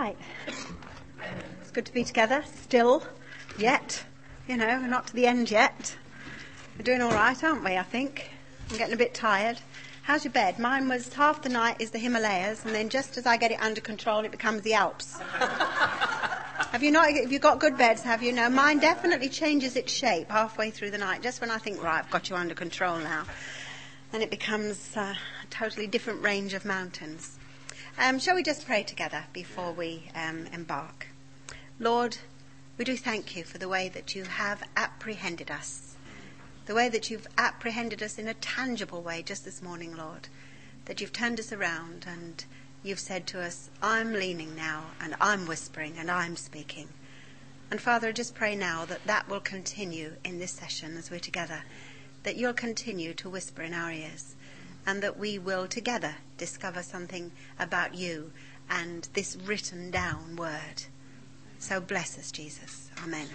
Right. It's good to be together, still, yet. You know, we're not to the end yet. We're doing all right, aren't we, I think? I'm getting a bit tired. How's your bed? Mine was half the night is the Himalayas, and then just as I get it under control, it becomes the Alps. Have you got good beds, have you? No, mine definitely changes its shape halfway through the night, just when I think, right, I've got you under control now. Then it becomes a totally different range of mountains. Shall we just pray together before we embark? Lord, we do thank you for the way that you have apprehended us, the way that you've apprehended us in a tangible way just this morning, Lord, that you've turned us around and you've said to us, I'm leaning now and I'm whispering and I'm speaking. And Father, I just pray now that that will continue in this session as we're together, that you'll continue to whisper in our ears, and that we will together discover something about you and this written down word. So bless us, Jesus. Amen.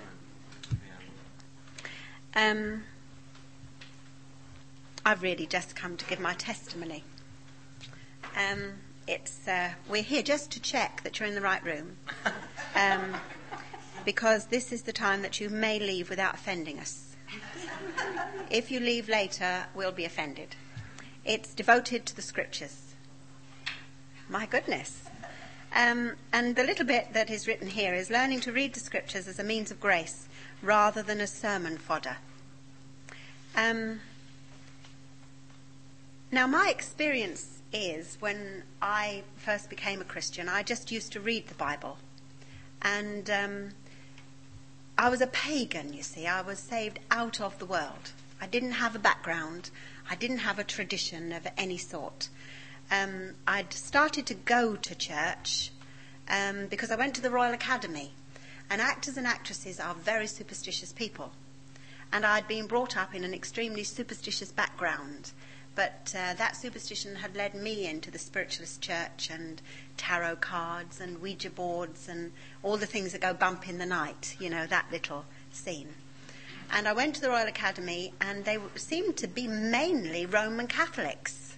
I've really just come to give my testimony. We're here just to check that you're in the right room, because this is the time that you may leave without offending us. If you leave later, we'll be offended. It's devoted to the scriptures. My goodness. And the little bit that is written here is learning to read the scriptures as a means of grace rather than as sermon fodder. Now, my experience is when I first became a Christian, I just used to read the Bible. And I was a pagan, you see. I was saved out of the world. I didn't have a background. I didn't have a tradition of any sort. I'd started to go to church because I went to the Royal Academy. And actors and actresses are very superstitious people. And I'd been brought up in an extremely superstitious background. But that superstition had led me into the spiritualist church and tarot cards and Ouija boards and all the things that go bump in the night, you know, that little scene. And I went to the Royal Academy, and they seemed to be mainly Roman Catholics.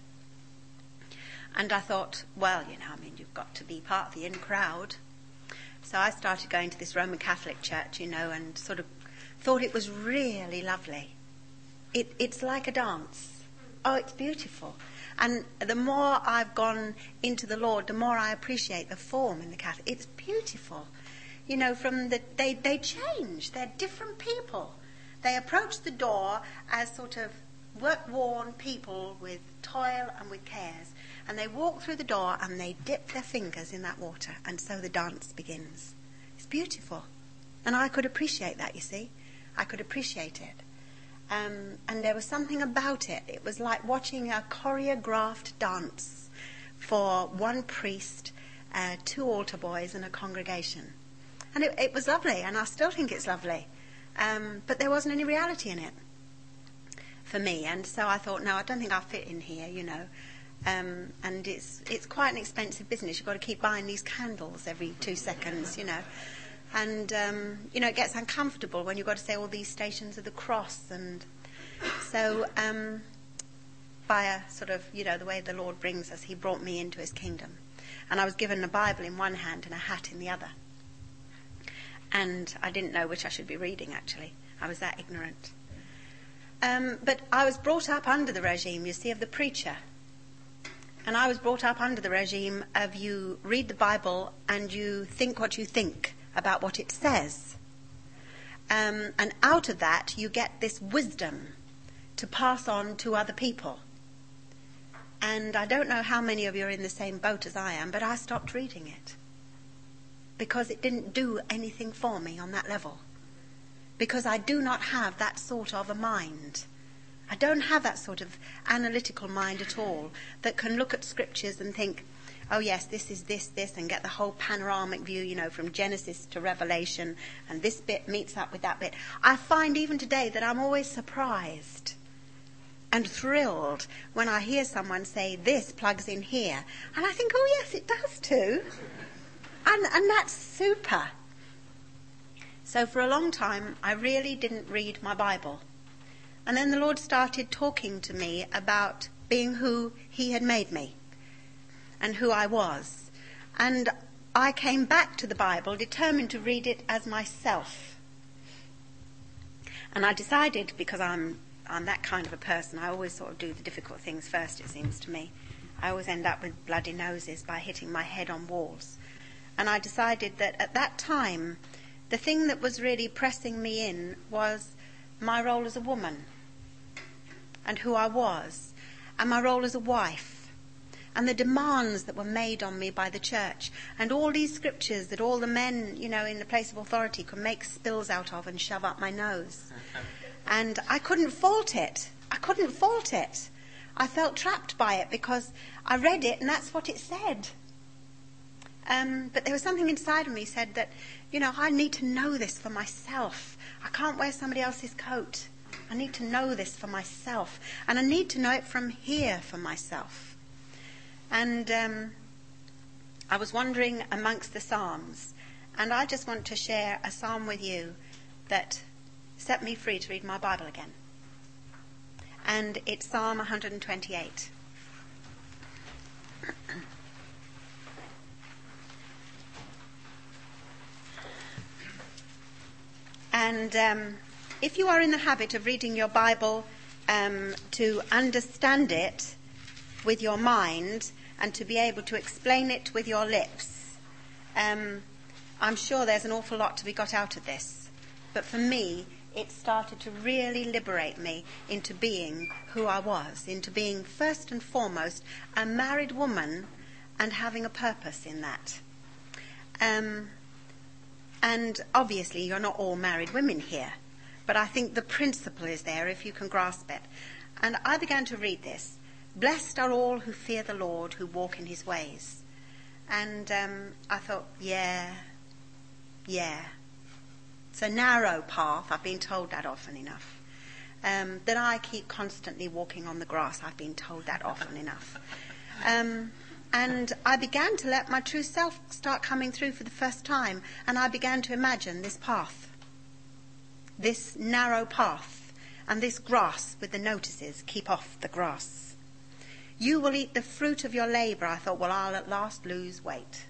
And I thought, well, you know, you've got to be part of the in crowd. So I started going to this Roman Catholic church, you know, and sort of thought it was really lovely. It's like a dance. Oh, it's beautiful. And the more I've gone into the Lord, the more I appreciate the form in the Catholic. It's beautiful. You know, they change. They're different people. They approach the door as sort of work-worn people with toil and with cares. And they walk through the door and they dip their fingers in that water. And so the dance begins. It's beautiful. And I could appreciate that, you see. I could appreciate it. And there was something about it. It was like watching a choreographed dance for one priest, 2 altar boys and a congregation. And it was lovely, and I still think it's lovely. But there wasn't any reality in it for me. And so I thought, no, I don't think I'll fit in here, you know. And it's quite an expensive business. You've got to keep buying these candles every 2 seconds, you know. And, you know, it gets uncomfortable when you've got to say all these stations of the cross. And so by a sort of, you know, the way the Lord brings us, he brought me into his kingdom. And I was given a Bible in one hand and a hat in the other. And I didn't know which I should be reading, actually. I was that ignorant. But I was brought up under the regime, you see, of the preacher. And I was brought up under the regime of you read the Bible and you think what you think about what it says. And out of that, you get this wisdom to pass on to other people. And I don't know how many of you are in the same boat as I am, but I stopped reading it. Because it didn't do anything for me on that level. Because I do not have that sort of a mind. I don't have that sort of analytical mind at all that can look at scriptures and think, oh yes, this is this, and get the whole panoramic view, you know, from Genesis to Revelation, and this bit meets up with that bit. I find even today that I'm always surprised and thrilled when I hear someone say, this plugs in here. And I think, oh yes, it does too. And that's super. So for a long time, I really didn't read my Bible. And then the Lord started talking to me about being who he had made me and who I was. And I came back to the Bible determined to read it as myself. And I decided, because I'm that kind of a person, I always sort of do the difficult things first, it seems to me. I always end up with bloody noses by hitting my head on walls. And I decided that at that time, the thing that was really pressing me in was my role as a woman and who I was, and my role as a wife, and the demands that were made on me by the church, and all these scriptures that all the men, in the place of authority could make spills out of and shove up my nose. And I couldn't fault it. I felt trapped by it because I read it and that's what it said. But there was something inside of me said that, I need to know this for myself. I can't wear somebody else's coat. I need to know this for myself. And I need to know it from here for myself. And I was wandering amongst the Psalms. And I just want to share a psalm with you that set me free to read my Bible again. And it's Psalm 128. And if you are in the habit of reading your Bible to understand it with your mind and to be able to explain it with your lips, I'm sure there's an awful lot to be got out of this. But for me, it started to really liberate me into being who I was, into being first and foremost a married woman and having a purpose in that. And obviously you're not all married women here, but I think the principle is there if you can grasp it. And I began to read this. Blessed are all who fear the Lord, who walk in his ways. And I thought, yeah. It's a narrow path. I've been told that often enough. That I keep constantly walking on the grass. I've been told that often enough. And I began to let my true self start coming through for the first time. And I began to imagine this path. This narrow path. And this grass with the notices, keep off the grass. You will eat the fruit of your labour. I thought, well, I'll at last lose weight.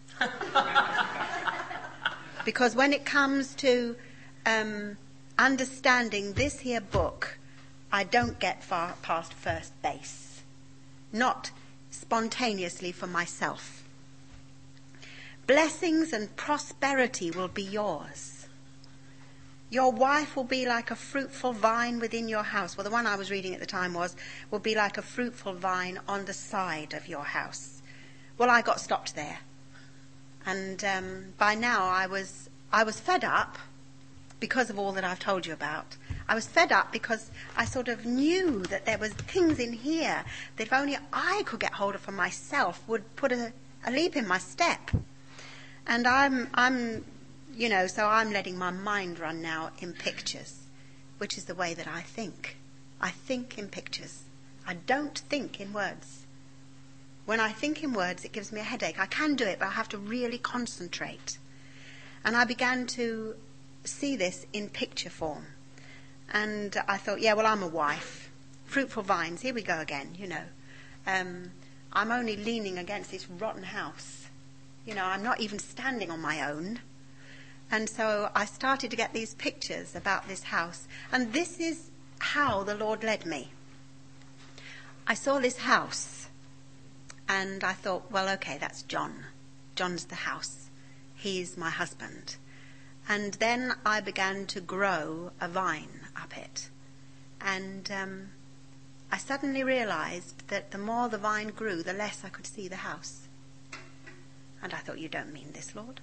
Because when it comes to understanding this here book, I don't get far past first base. Not spontaneously for myself. Blessings and prosperity will be yours. Your wife will be like a fruitful vine within your house. Well, the one I was reading at the time will be like a fruitful vine on the side of your house. Well, I got stopped there. And by now I was fed up because of all that I've told you about. I was fed up because I sort of knew that there was things in here that if only I could get hold of for myself would put a leap in my step. And so I'm letting my mind run now in pictures, which is the way that I think. I think in pictures. I don't think in words. When I think in words, it gives me a headache. I can do it, but I have to really concentrate. And I began to see this in picture form. And I thought, I'm a wife. Fruitful vines, here we go again, I'm only leaning against this rotten house. I'm not even standing on my own. And so I started to get these pictures about this house. And this is how the Lord led me. I saw this house. And I thought, well, okay, that's John. John's the house. He's my husband. And then I began to grow a vine up it. And I suddenly realized that the more the vine grew, the less I could see the house. And I thought, you don't mean this, Lord?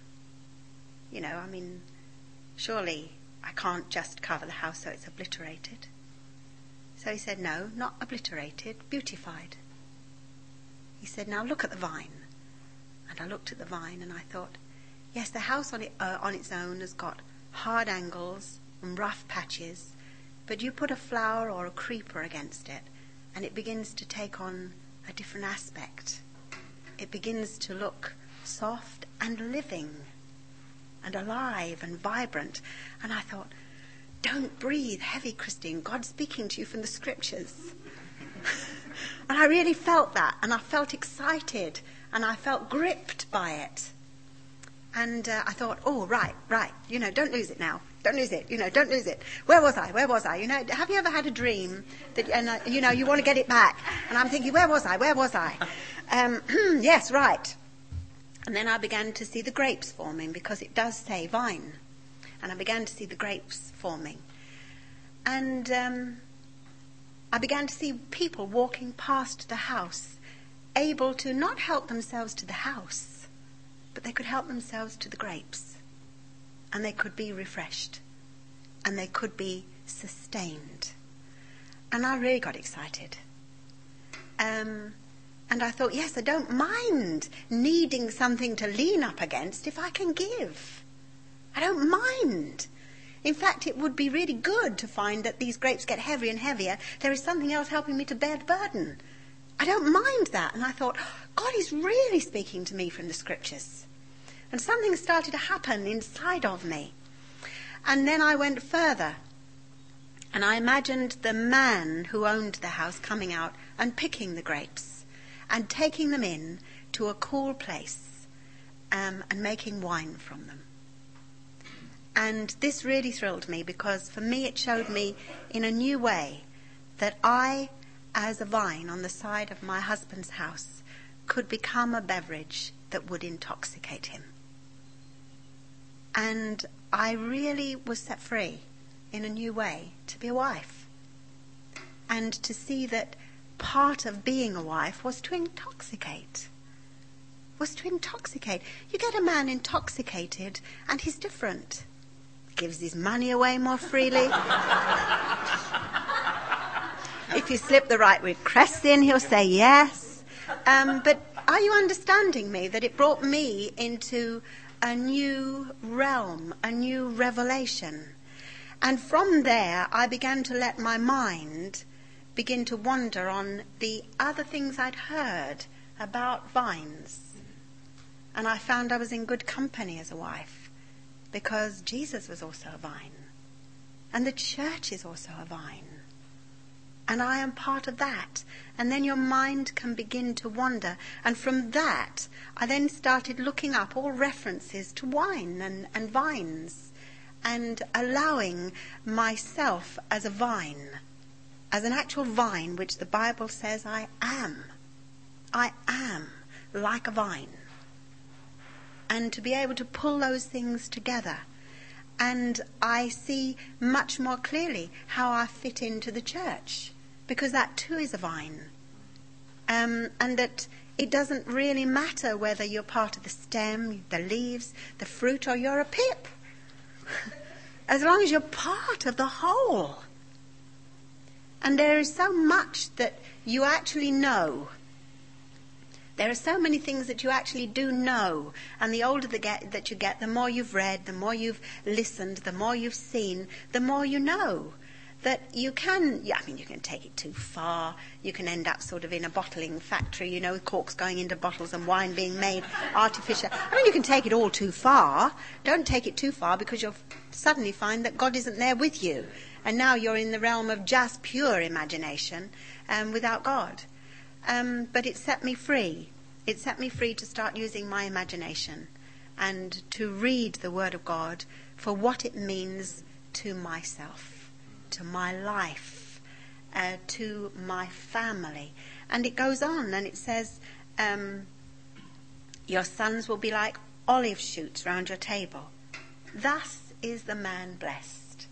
Surely I can't just cover the house so it's obliterated. So he said, no, not obliterated, beautified. He said, now look at the vine. And I looked at the vine and I thought, yes, the house on its own has got hard angles and rough patches, but you put a flower or a creeper against it and it begins to take on a different aspect. It begins to look soft and living and alive and vibrant. And I thought, don't breathe heavy, Christine. God's speaking to you from the scriptures. And I really felt that, and I felt excited, and I felt gripped by it. And I thought, oh, right, don't lose it now. Don't lose it, don't lose it. Where was I? Have you ever had a dream that, you want to get it back? And I'm thinking, where was I? Yes, right. And then I began to see the grapes forming, because it does say vine. And I began to see the grapes forming. And I began to see people walking past the house, able to not help themselves to the house, but they could help themselves to the grapes. And they could be refreshed. And they could be sustained. And I really got excited. And I thought, yes, I don't mind needing something to lean up against if I can give. I don't mind. In fact, it would be really good to find that these grapes get heavier and heavier. There is something else helping me to bear the burden. I don't mind that. And I thought, God is really speaking to me from the scriptures. And something started to happen inside of me. And then I went further. And I imagined the man who owned the house coming out and picking the grapes and taking them in to a cool place and making wine from them. And this really thrilled me, because for me it showed me in a new way that I, as a vine on the side of my husband's house, could become a beverage that would intoxicate him. And I really was set free in a new way to be a wife. And to see that part of being a wife was to intoxicate. You get a man intoxicated and he's different. Gives his money away more freely. If you slip the right request in, he'll say yes. But are you understanding me? That it brought me into a new realm, a new revelation. And from there, I began to let my mind begin to wander on the other things I'd heard about vines. And I found I was in good company as a wife, because Jesus was also a vine. And the church is also a vine. And I am part of that. And then your mind can begin to wander. And from that, I then started looking up all references to wine and vines, and allowing myself as a vine, as an actual vine, which the Bible says I am. I am like a vine. And to be able to pull those things together. And I see much more clearly how I fit into the church, because that too is a vine. And that it doesn't really matter whether you're part of the stem, the leaves, the fruit, or you're a pip. As long as you're part of the whole. And there is so much that you actually know. There are so many things that you actually do know. And the older that you get, the more you've read, the more you've listened, the more you've seen, the more you know. That you can, you can take it too far. You can end up sort of in a bottling factory, with corks going into bottles and wine being made artificial. You can take it all too far. Don't take it too far, because you'll suddenly find that God isn't there with you. And now you're in the realm of just pure imagination without God. But it set me free. It set me free to start using my imagination and to read the Word of God for what it means to myself, to my life, to my family. And it goes on and it says, your sons will be like olive shoots round your table. Thus is the man blessed.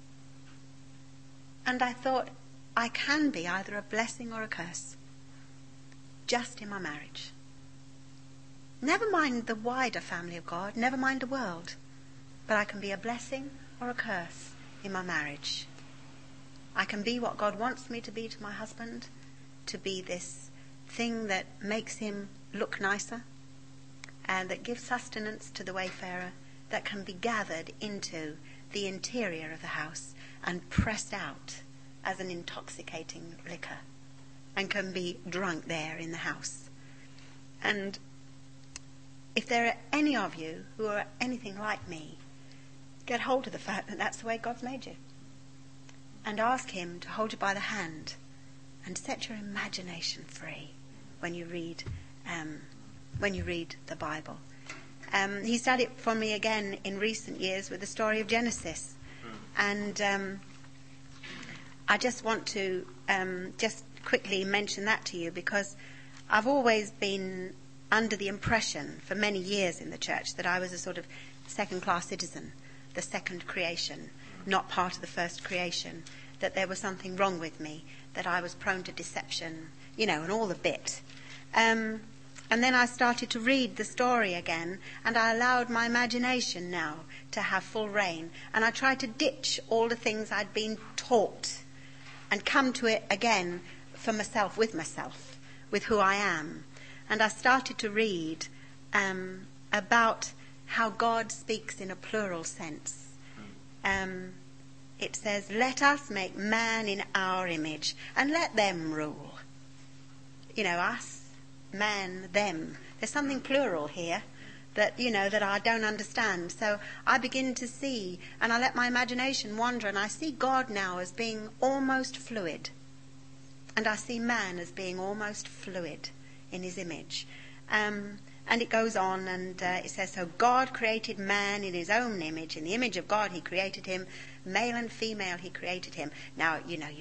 And I thought, I can be either a blessing or a curse, just in my marriage. Never mind the wider family of God, never mind the world, but I can be a blessing or a curse in my marriage. I can be what God wants me to be to my husband, to be this thing that makes him look nicer, and that gives sustenance to the wayfarer, that can be gathered into the interior of the house and pressed out as an intoxicating liquor, and can be drunk there in the house. And if there are any of you who are anything like me, get hold of the fact that that's the way God's made you. And ask him to hold you by the hand and set your imagination free when you read the Bible. He started it for me again in recent years with the story of Genesis. And I just want to just quickly mention that to you, because I've always been under the impression for many years in the church that I was a sort of second-class citizen, the second creation, not part of the first creation, that there was something wrong with me, that I was prone to deception, and all the bit. And then I started to read the story again, and I allowed my imagination now to have full reign. And I tried to ditch all the things I'd been taught and come to it again for myself, with who I am. And I started to read about how God speaks in a plural sense. It says, let us make man in our image and let them rule. Us, man, them. There's something plural here that, that I don't understand. So I begin to see, and I let my imagination wander, and I see God now as being almost fluid. And I see man as being almost fluid in his image. And it goes on, and it says, so God created man in his own image. In the image of God he created him. Male and female he created him. Now,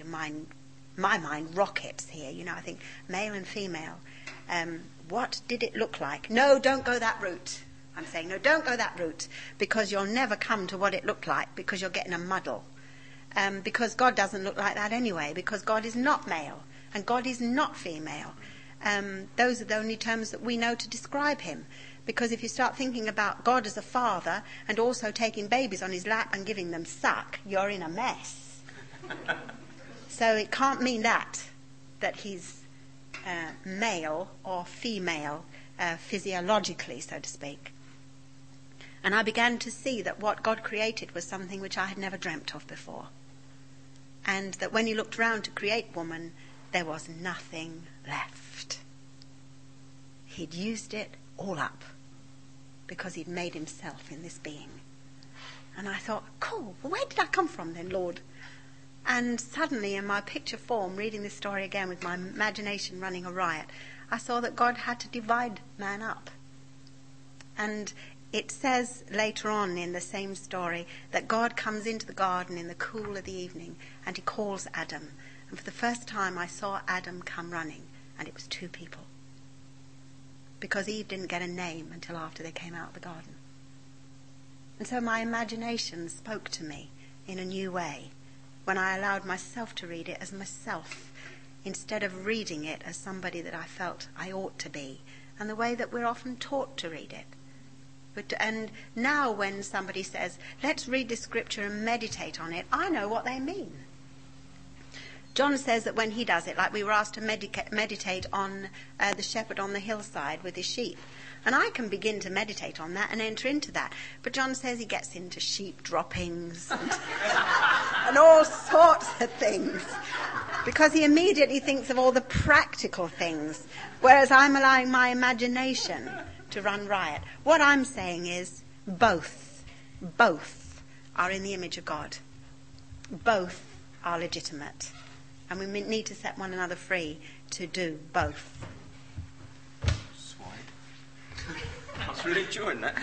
my mind rockets here. I think male and female. What did it look like? No, don't go that route. I'm saying, no, don't go that route, because you'll never come to what it looked like, because you're getting a muddle. Because God doesn't look like that anyway, because God is not male and God is not female. Those are the only terms that we know to describe him. Because if you start thinking about God as a father and also taking babies on his lap and giving them suck, you're in a mess. So it can't mean that he's male or female physiologically, so to speak. And I began to see that what God created was something which I had never dreamt of before. And that when he looked round to create woman, there was nothing left. He'd used it all up because he'd made himself in this being. And I thought, cool, where did I come from then, Lord? And suddenly, in my picture form, reading this story again with my imagination running a riot, I saw that God had to divide man up. And it says later on in the same story that God comes into the garden in the cool of the evening and he calls Adam. And for the first time I saw Adam come running, and it was two people. Because Eve didn't get a name until after they came out of the garden. And so my imagination spoke to me in a new way when I allowed myself to read it as myself, instead of reading it as somebody that I felt I ought to be, and the way that we're often taught to read it. And now when somebody says, let's read this scripture and meditate on it, I know what they mean. John says that when he does it, like we were asked to meditate on the shepherd on the hillside with his sheep. And I can begin to meditate on that and enter into that. But John says he gets into sheep droppings and all sorts of things, because he immediately thinks of all the practical things, whereas I'm allowing my imagination to run riot. What I'm saying is both are in the image of God. Both are legitimate. And we need to set one another free to do both. I was really enjoying that.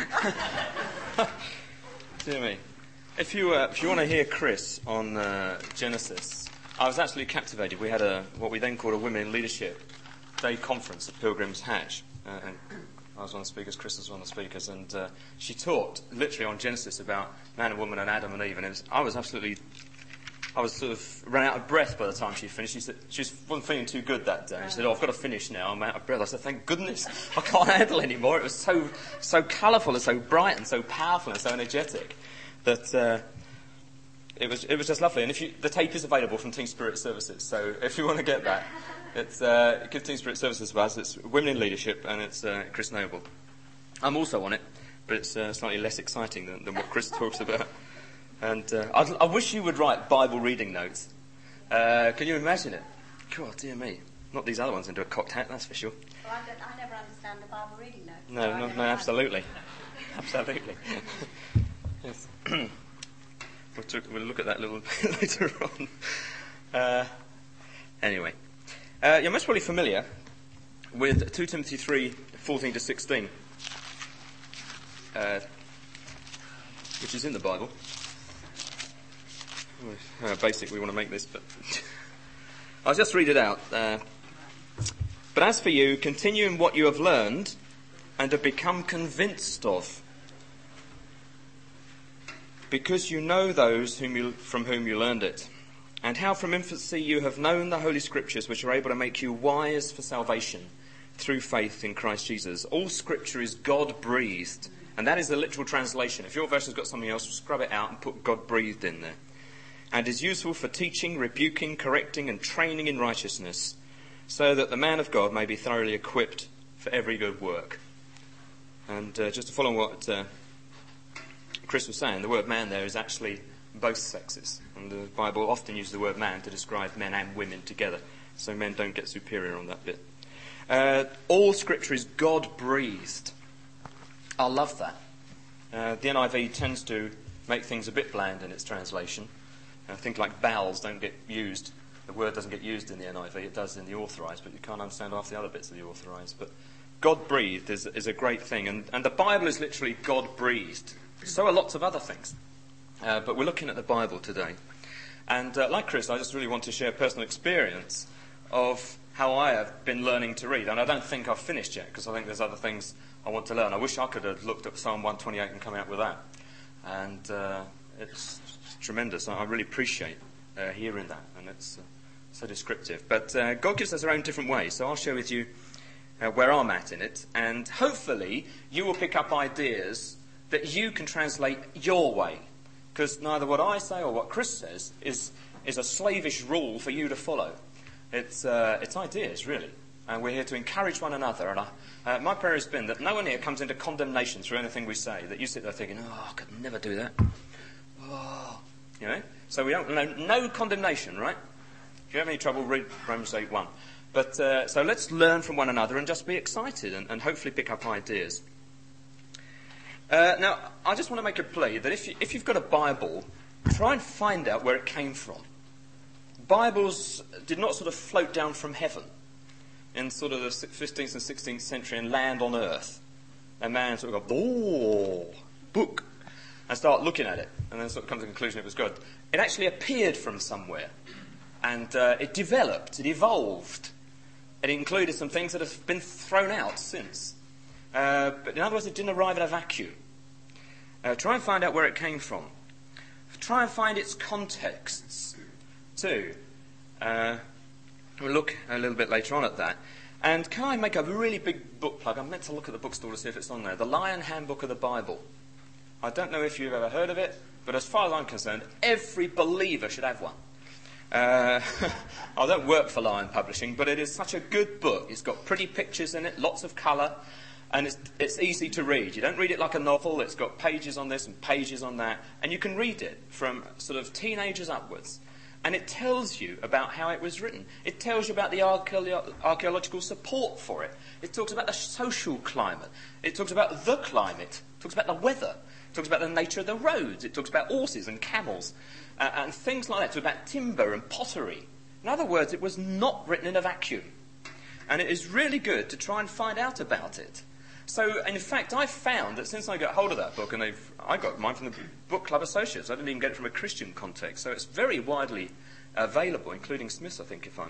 Dear me. If you want to hear Chris on Genesis, I was actually captivated. We had what we then called a Women in Leadership Day conference at Pilgrim's Hatch. And I was one of the speakers, Chris was one of the speakers, and she talked literally on Genesis about man and woman and Adam and Eve, and I was sort of ran out of breath by the time she finished. She said she wasn't feeling too good that day. She said, I've got to finish now, I'm out of breath. I said, thank goodness, I can't handle anymore. It was so colourful and so bright and so powerful and so energetic that it was just lovely. And the tape is available from Team Spirit Services, so if you want to get that, it's give Team Spirit Services a buzz. It's Women in Leadership, and it's Chris Noble. I'm also on it, but it's slightly less exciting than what Chris talks about. And I wish you would write Bible reading notes. Can you imagine it? God, dear me. Not these other ones into a cocked hat, that's for sure. Well, I never understand the Bible reading notes. No, absolutely. Absolutely. Yes. We'll look at that a little bit later on. Anyway. You're most probably familiar with 2 Timothy 3, 14 to 16. which is in the Bible. Basic, we want to make this, but I'll just read it out. But as for you, continue in what you have learned and have become convinced of, because you know those from whom you learned it, and how from infancy you have known the Holy Scriptures, which are able to make you wise for salvation through faith in Christ Jesus. All Scripture is God-breathed, and that is the literal translation. If your version's got something else, scrub it out and put God-breathed in there. And is useful for teaching, rebuking, correcting, and training in righteousness, so that the man of God may be thoroughly equipped for every good work. And just to follow what Chris was saying, the word man there is actually both sexes. And the Bible often uses the word man to describe men and women together, so men don't get superior on that bit. All Scripture is God-breathed. I love that. The NIV tends to make things a bit bland in its translation. Things like vowels don't get used. The word doesn't get used in the NIV. It does in the Authorised, but you can't understand half the other bits of the Authorised. But God-breathed is a great thing. And the Bible is literally God-breathed. So are lots of other things. But we're looking at the Bible today. And like Chris, I just really want to share personal experience of how I have been learning to read. And I don't think I've finished yet, because I think there's other things I want to learn. I wish I could have looked at Psalm 128 and come out with that. And it's tremendous. I really appreciate hearing that, and it's so descriptive. But God gives us our own different ways, so I'll share with you where I'm at in it, and hopefully you will pick up ideas that you can translate your way, because neither what I say or what Chris says is a slavish rule for you to follow. It's ideas, really, and we're here to encourage one another. And my prayer has been that no one here comes into condemnation through anything we say, that you sit there thinking, oh, I could never do that. Oh, you know? So we don't know, no condemnation, right? If you have any trouble, read Romans 8:1. But so let's learn from one another and just be excited and hopefully pick up ideas. Now, I just want to make a plea that if you've got a Bible, try and find out where it came from. Bibles did not sort of float down from heaven in sort of the 15th and 16th century and land on earth. A man sort of go, oh, book, and start looking at it, and then sort of come to the conclusion it was God. It actually appeared from somewhere, and it developed, it evolved. It included some things that have been thrown out since. But in other words, it didn't arrive in a vacuum. Try and find out where it came from. Try and find its contexts, too. We'll look a little bit later on at that. And can I make a really big book plug? I meant to look at the bookstore to see if it's on there. The Lion Handbook of the Bible. I don't know if you've ever heard of it, but as far as I'm concerned, every believer should have one. I don't work for Lion Publishing, but it is such a good book. It's got pretty pictures in it, lots of colour, and it's easy to read. You don't read it like a novel. It's got pages on this and pages on that, and you can read it from sort of teenagers upwards. And it tells you about how it was written. It tells you about the archaeological support for it. It talks about the social climate. It talks about the climate. It talks about the weather. It talks about the nature of the roads. It talks about horses and camels and things like that. It talks about timber and pottery. In other words, it was not written in a vacuum. And it is really good to try and find out about it. So, in fact, I found that since I got hold of that book, and I got mine from the Book Club Associates, I didn't even get it from a Christian context, so it's very widely available, including Smith's, I think, if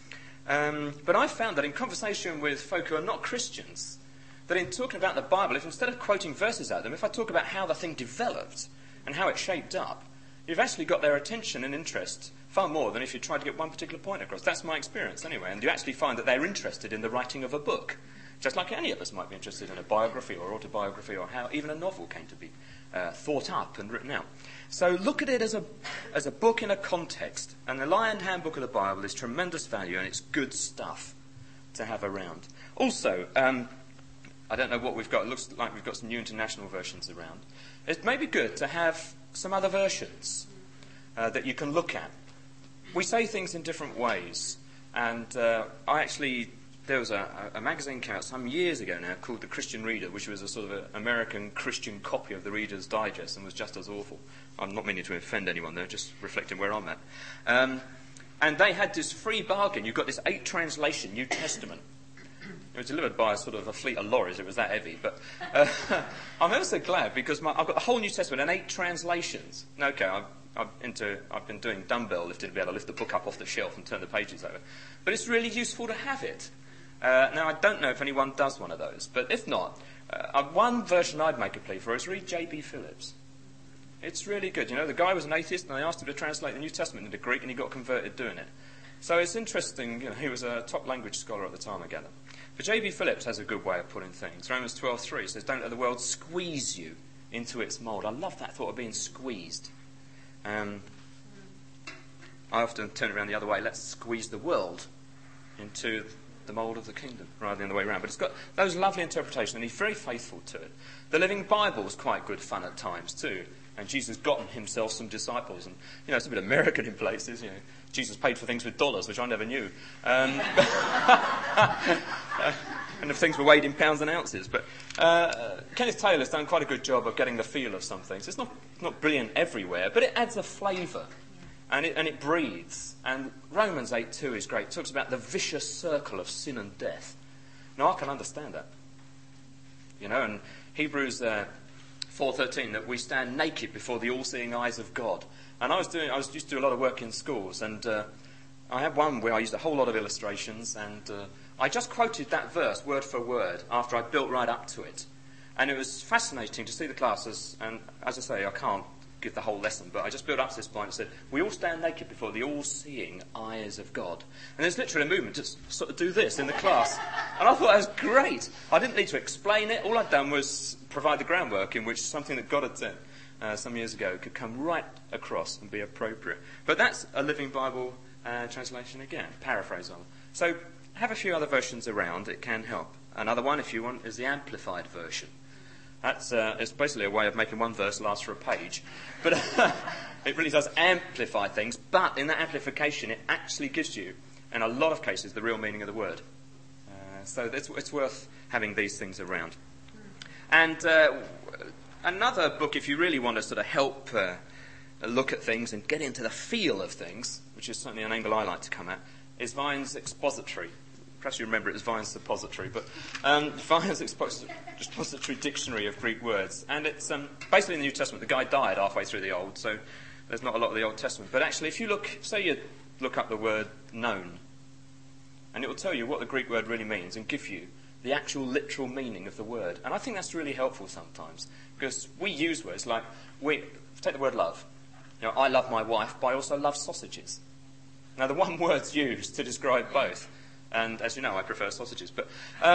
but I found that in conversation with folk who are not Christians, that in talking about the Bible, if instead of quoting verses at them, if I talk about how the thing developed and how it shaped up, you've actually got their attention and interest far more than if you tried to get one particular point across. That's my experience, anyway, and you actually find that they're interested in the writing of a book. Just like any of us might be interested in a biography or autobiography or how even a novel came to be thought up and written out. So look at it as a book in a context. And the Lion Handbook of the Bible is tremendous value, and it's good stuff to have around. Also, I don't know what we've got. It looks like we've got some new international versions around. It may be good to have some other versions that you can look at. We say things in different ways. And there was a magazine came out some years ago now called The Christian Reader, which was a sort of an American Christian copy of the Reader's Digest and was just as awful. I'm not meaning to offend anyone there, just reflecting where I'm at. And they had this free bargain. You've got this 8 translation New Testament. It was delivered by a fleet of lorries. It was that heavy. But I'm ever so glad because I've got the whole New Testament and 8 translations. Now, okay, I've been doing dumbbell lifting to be able to lift the book up off the shelf and turn the pages over. But it's really useful to have it. Now, I don't know if anyone does one of those. But if not, one version I'd make a plea for is read J.B. Phillips. It's really good. You know, the guy was an atheist and they asked him to translate the New Testament into Greek and he got converted doing it. So it's interesting. You know, he was a top language scholar at the time, I gather. But J.B. Phillips has a good way of putting things. Romans 12:3 says, don't let the world squeeze you into its mould. I love that thought of being squeezed. I often turn it around the other way. Let's squeeze the world into the mould of the kingdom, rather than the way around. But it's got those lovely interpretations, and he's very faithful to it. The Living Bible is quite good fun at times too. And Jesus got himself some disciples. And, you know, it's a bit American in places, you know. Jesus paid for things with dollars, which I never knew. And if things were weighed in pounds and ounces. But Kenneth Taylor's done quite a good job of getting the feel of some things. It's not brilliant everywhere, but it adds a flavour. And it breathes. And Romans 8:2 is great. It talks about the vicious circle of sin and death. Now, I can understand that. You know, and Hebrews 4:13, that we stand naked before the all-seeing eyes of God. And I used to do a lot of work in schools, and I had one where I used a whole lot of illustrations, and I just quoted that verse word for word after I built right up to it. And it was fascinating to see the classes, and as I say, I can't give the whole lesson, but I just built up to this point and said, we all stand naked before the all-seeing eyes of God. And there's literally a movement to sort of do this in the class. And I thought that was great. I didn't need to explain it. All I'd done was provide the groundwork in which something that God had said some years ago could come right across and be appropriate. But that's a Living Bible translation again, paraphrase on it. So have a few other versions around. It can help. Another one, if you want, is the Amplified version. That's it's basically a way of making one verse last for a page. But it really does amplify things. But in that amplification, it actually gives you, in a lot of cases, the real meaning of the word. So it's worth having these things around. And another book, if you really want to sort of help look at things and get into the feel of things, which is certainly an angle I like to come at, is Vine's Expository. Perhaps you remember it as Vine's Suppository, but Vine's Expository Dictionary of Greek Words. And it's basically in the New Testament. The guy died halfway through the Old, so there's not a lot of the Old Testament. But actually, if you look up the word known, and it will tell you what the Greek word really means and give you the actual literal meaning of the word. And I think that's really helpful sometimes, because we use words like, take the word love. You know, I love my wife, but I also love sausages. Now, the one word's used to describe both. And as you know, I prefer sausages. But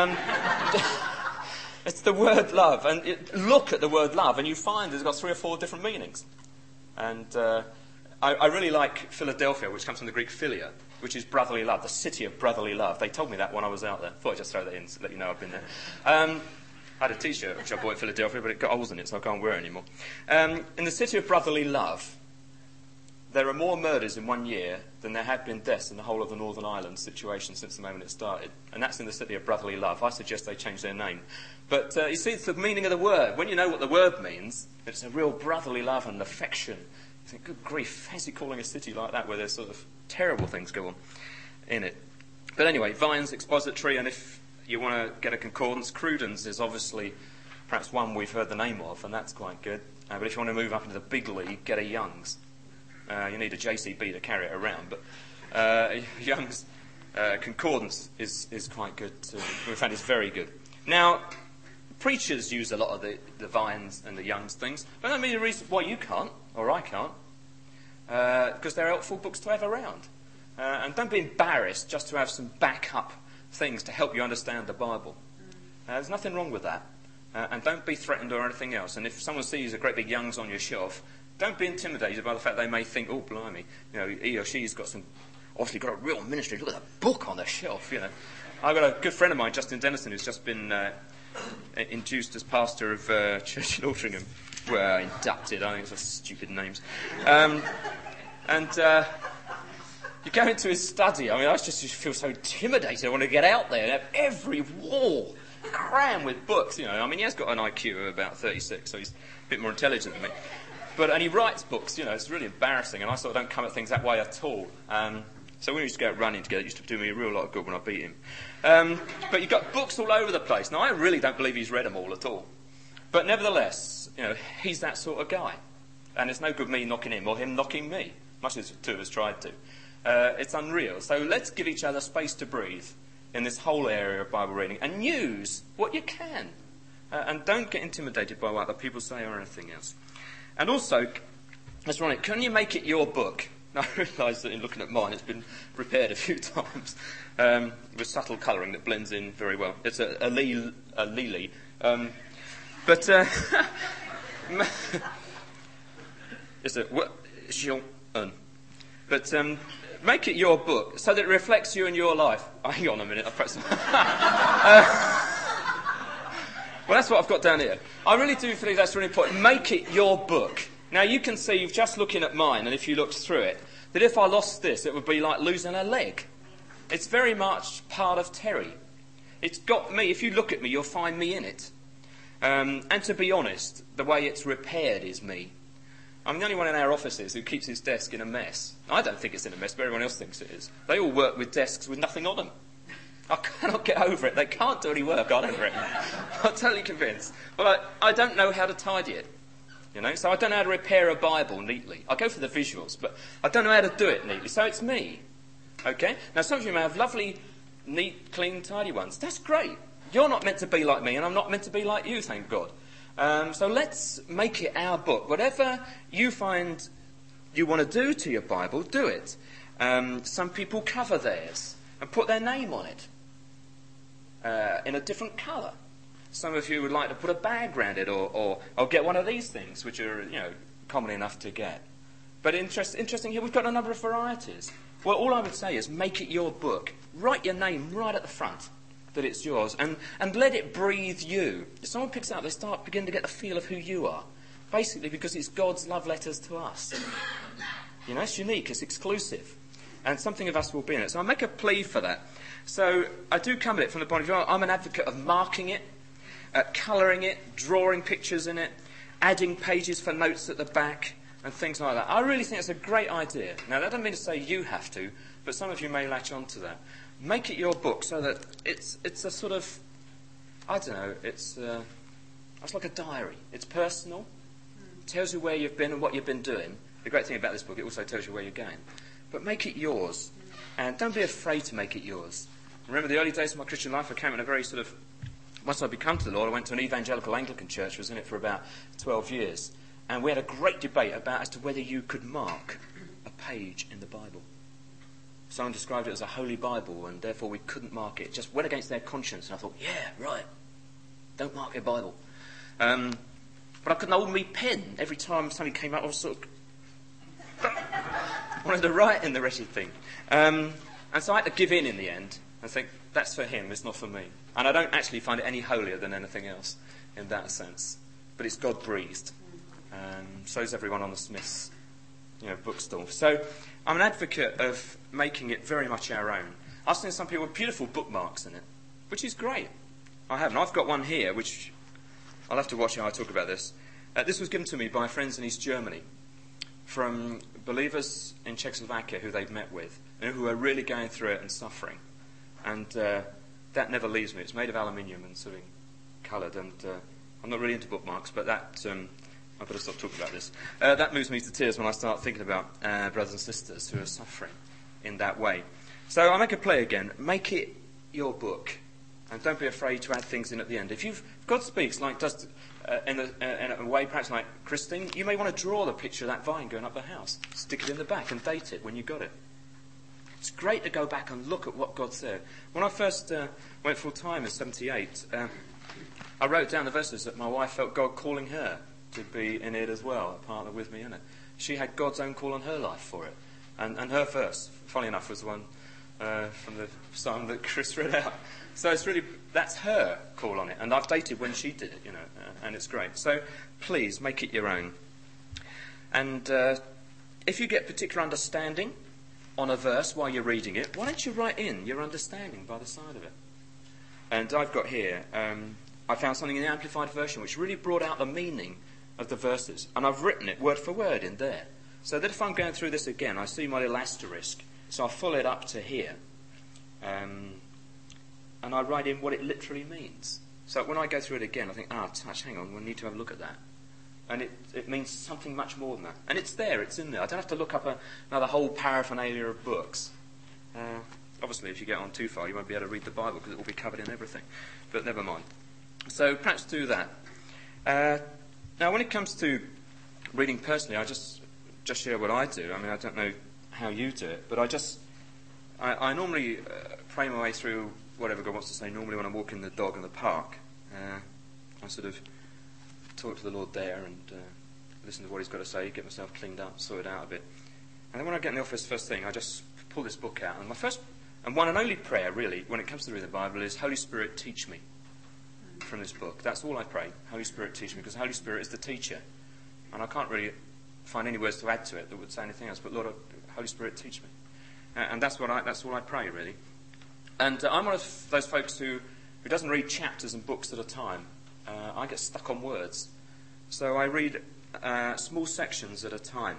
it's the word love. And look at the word love, and you find it's got 3 or 4 different meanings. And I really like Philadelphia, which comes from the Greek philia, which is brotherly love, the city of brotherly love. They told me that when I was out there. Thought I'd just throw that in to let you know I've been there. I had a T-shirt which I bought in Philadelphia, but it got holes in it, so I can't wear it anymore. In the city of brotherly love, there are more murders in 1 year than there have been deaths in the whole of the Northern Ireland situation since the moment it started. And that's in the city of brotherly love. I suggest they change their name. But you see, it's the meaning of the word. When you know what the word means, it's a real brotherly love and affection. You think, good grief, fancy calling a city like that where there's sort of terrible things go on in it. But anyway, Vine's Expository, and if you want to get a concordance, Cruden's is obviously perhaps one we've heard the name of, and that's quite good. But if you want to move up into the big league, get a Young's. You need a JCB to carry it around, but Young's concordance is quite good too. We found it's very good. Now, preachers use a lot of the Vine's and the Young's things, but that means the reason why you can't, or I can't, because they're helpful books to have around. And don't be embarrassed just to have some backup things to help you understand the Bible. There's nothing wrong with that. And don't be threatened or anything else. And if someone sees a great big Young's on your shelf, don't be intimidated by the fact they may think, oh, blimey, you know, he or she's obviously got a real ministry. Look at that book on the shelf, you know. I've got a good friend of mine, Justin Dennison, who's just been induced as pastor of Church in Altrincham. Well, inducted, I think it's stupid names. You go into his study, I mean, I just feel so intimidated. I want to get out there and have every wall crammed with books, you know. I mean, he has got an IQ of about 36, so he's a bit more intelligent than me. And he writes books, you know, it's really embarrassing, and I sort of don't come at things that way at all. So when we used to go out running together, it used to do me a real lot of good when I beat him. But you've got books all over the place. Now, I really don't believe he's read them all at all. But nevertheless, he's that sort of guy. And it's no good me knocking him or him knocking me, much as the two of us tried to. It's unreal. So let's give each other space to breathe in this whole area of Bible reading and use what you can. And don't get intimidated by what other people say or anything else. And also, that's right, can you make it your book? Now, I realise that in looking at mine, it's been prepared a few times with subtle colouring that blends in very well. It's a lily. But it's a but make it your book so that it reflects you and your life. Oh, hang on a minute, I'll press. Well, that's what I've got down here. I really do believe that's really important. Make it your book. Now, you can see, just looking at mine, and if you looked through it, that if I lost this, it would be like losing a leg. It's very much part of Terry. It's got me. If you look at me, you'll find me in it. And to be honest, the way it's repaired is me. I'm the only one in our offices who keeps his desk in a mess. I don't think it's in a mess, but everyone else thinks it is. They all work with desks with nothing on them. I cannot get over it. They can't do any work on it. I'm totally convinced. But I don't know how to tidy it. So I don't know how to repair a Bible neatly. I go for the visuals, but I don't know how to do it neatly. So it's me. Okay? Now, some of you may have lovely, neat, clean, tidy ones. That's great. You're not meant to be like me, and I'm not meant to be like you, thank God. So let's make it our book. Whatever you find you want to do to your Bible, do it. Some people cover theirs and put their name on it in a different colour. Some of you would like to put a bag around it or get one of these things, which are, common enough to get. But interesting here, we've got a number of varieties. Well, all I would say is make it your book. Write your name right at the front, that it's yours, and let it breathe you. If someone picks it up, they begin to get the feel of who you are. Basically because it's God's love letters to us. It's unique, it's exclusive. And something of us will be in it. So I make a plea for that. So I do come at it from the point of view, I'm an advocate of marking it, colouring it, drawing pictures in it, adding pages for notes at the back, and things like that. I really think it's a great idea. Now, that doesn't mean to say you have to, but some of you may latch on to that. Make it your book so that it's a sort of, I don't know, it's like a diary. It's personal. It tells you where you've been and what you've been doing. The great thing about this book, it also tells you where you're going. But make it yours. And don't be afraid to make it yours. Remember the early days of my Christian life, I came in a very sort of, once I'd become to the Lord, I went to an evangelical Anglican church, was in it for about 12 years. And we had a great debate as to whether you could mark a page in the Bible. Someone described it as a holy Bible, and therefore we couldn't mark it. It just went against their conscience, and I thought, yeah, right, don't mark your Bible. But I couldn't hold my pen. Every time something came up, I was sort of wanted to write in the wretched thing. And so I had to give in the end and think, that's for him, it's not for me. And I don't actually find it any holier than anything else in that sense. But it's God-breathed. So is everyone on the Smiths bookstall. So I'm an advocate of making it very much our own. I've seen some people with beautiful bookmarks in it, which is great. I haven't. I've got one here, which I'll have to watch how I talk about this. This was given to me by friends in East Germany from believers in Czechoslovakia who they've met with and who are really going through it and suffering. And that never leaves me. It's made of aluminium and sort of coloured. And I'm not really into bookmarks, but that... I've got to stop talking about this. That moves me to tears when I start thinking about brothers and sisters who are suffering in that way. So I make a play again. Make it your book. And don't be afraid to add things in at the end. If God speaks like does in a way perhaps like Christine, you may want to draw the picture of that vine going up the house. Stick it in the back and date it when you got it. It's great to go back and look at what God said. When I first went full-time in 78, I wrote down the verses that my wife felt God calling her to be in it as well, a partner with me in it. She had God's own call on her life for it. And her verse, funny enough, was the one from the psalm that Chris read out. So it's really, that's her call on it. And I've dated when she did it, and it's great. So please, make it your own. And if you get particular understanding on a verse while you're reading it, why don't you write in your understanding by the side of it? And I've got here, I found something in the Amplified Version which really brought out the meaning of the verses. And I've written it word for word in there. So that if I'm going through this again, I see my little asterisk So I fill it up to here, and I write in what it literally means. So when I go through it again, I think, touch, hang on, we need to have a look at that. And it means something much more than that. And it's there, it's in there. I don't have to look up another whole paraphernalia of books. Obviously, if you get on too far, you won't be able to read the Bible because it will be covered in everything. But never mind. So perhaps do that. Now, when it comes to reading personally, I just share what I do. I mean, I don't know how you do it, but I normally pray my way through whatever God wants to say. Normally when I'm walking the dog in the park, I sort of talk to the Lord there and listen to what he's got to say, get myself cleaned up, sort it out a bit. And then when I get in the office first thing, I just pull this book out. And my first and one and only prayer, really, when it comes to reading the Bible is, Holy Spirit, teach me from this book. That's all I pray. Holy Spirit, teach me, because the Holy Spirit is the teacher. And I can't really find any words to add to it that would say anything else. But Lord, Holy Spirit, teach me. And that's all I pray, really. And I'm one of those folks who doesn't read chapters and books at a time. I get stuck on words. So I read small sections at a time.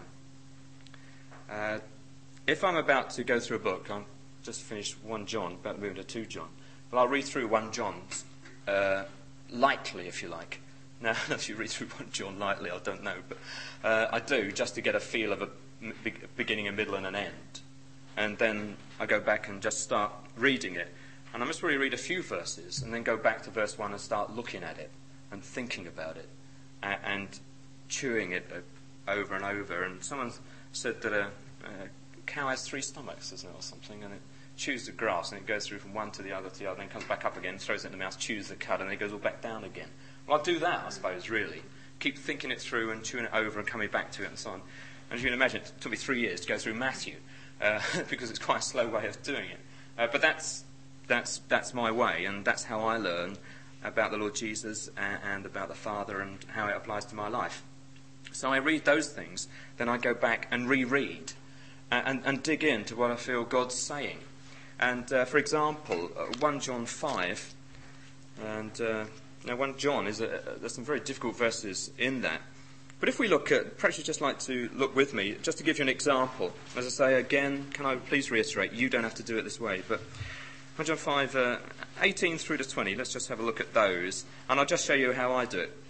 If I'm about to go through a book, I'm just finished 1 John, about to move into 2 John. But I'll read through 1 John lightly, if you like. Now, if you read through 1 John lightly, I don't know. But I do, just to get a feel of a beginning, a middle and an end. And then I go back and just start reading it. And I must really read a few verses and then go back to verse 1 and start looking at it and thinking about it and chewing it over and over. And someone said that a cow has 3 stomachs, isn't it, or something, and it chews the grass and it goes through from one to the other, then comes back up again, throws it in the mouth, chews the cud, and then it goes all back down again. Well, I do that, I suppose, really. Keep thinking it through and chewing it over and coming back to it and so on. And as you can imagine, it took me 3 years to go through Matthew, because it's quite a slow way of doing it. But that's my way, and that's how I learn about the Lord Jesus and about the Father and how it applies to my life. So I read those things, then I go back and reread and dig into what I feel God's saying. And for example, 1 John 5, and now 1 John there's some very difficult verses in that. But if we look at, perhaps you'd just like to look with me, just to give you an example. As I say again, can I please reiterate, you don't have to do it this way, but 1 John 5, 18 through to 20, let's just have a look at those. And I'll just show you how I do it,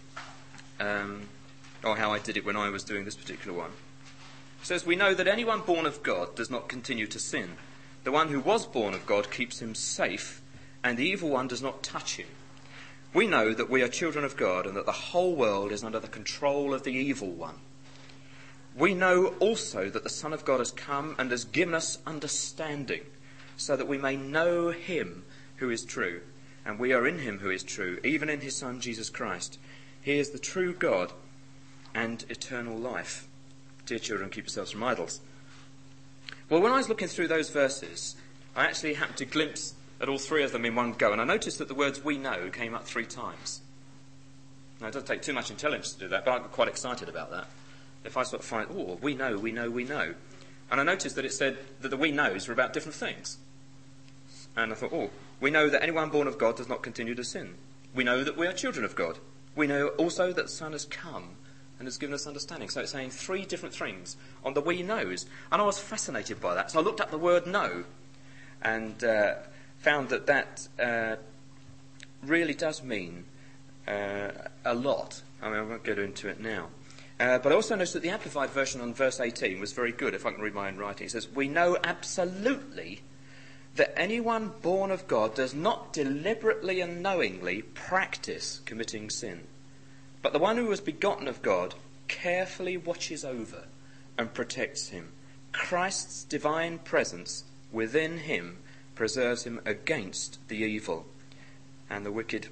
or how I did it when I was doing this particular one. It says, we know that anyone born of God does not continue to sin. The one who was born of God keeps him safe, and the evil one does not touch him. We know that we are children of God and that the whole world is under the control of the evil one. We know also that the Son of God has come and has given us understanding, so that we may know him who is true, and we are in him who is true, even in his Son Jesus Christ. He is the true God and eternal life. Dear children, keep yourselves from idols. Well, when I was looking through those verses, I actually happened to glimpse at all 3 of them in one go, and I noticed that the words we know came up 3 times. Now, it doesn't take too much intelligence to do that, but I got quite excited about that. If I sort of find, we know, we know, we know. And I noticed that it said that the we knows were about different things. And I thought, we know that anyone born of God does not continue to sin. We know that we are children of God. We know also that the Son has come and has given us understanding. So it's saying 3 different things on the we knows. And I was fascinated by that. So I looked up the word know and found that really does mean a lot. I mean, I won't go into it now. But I also noticed that the Amplified version on verse 18 was very good, if I can read my own writing. It says, we know absolutely that anyone born of God does not deliberately and knowingly practice committing sin. But the one who was begotten of God carefully watches over and protects him. Christ's divine presence within him preserves him against the evil, and the wicked